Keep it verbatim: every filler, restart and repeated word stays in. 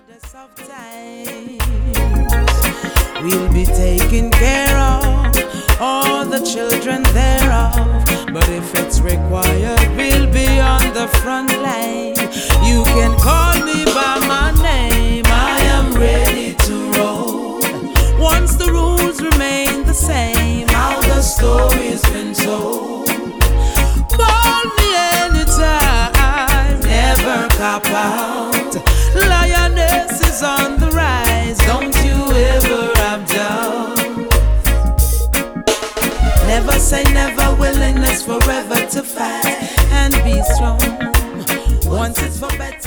hardest of times, we'll be taking care of all the children thereof. But if it's required, we'll be on the front line. You can call me by my name, I am ready to roll. Once the rules remain the same, how the story's been told. Call me anytime, never cop out. Lioness is on the rise, don't you ever have doubt. Never say never, willingness forever to fight and be strong. Once it's for better.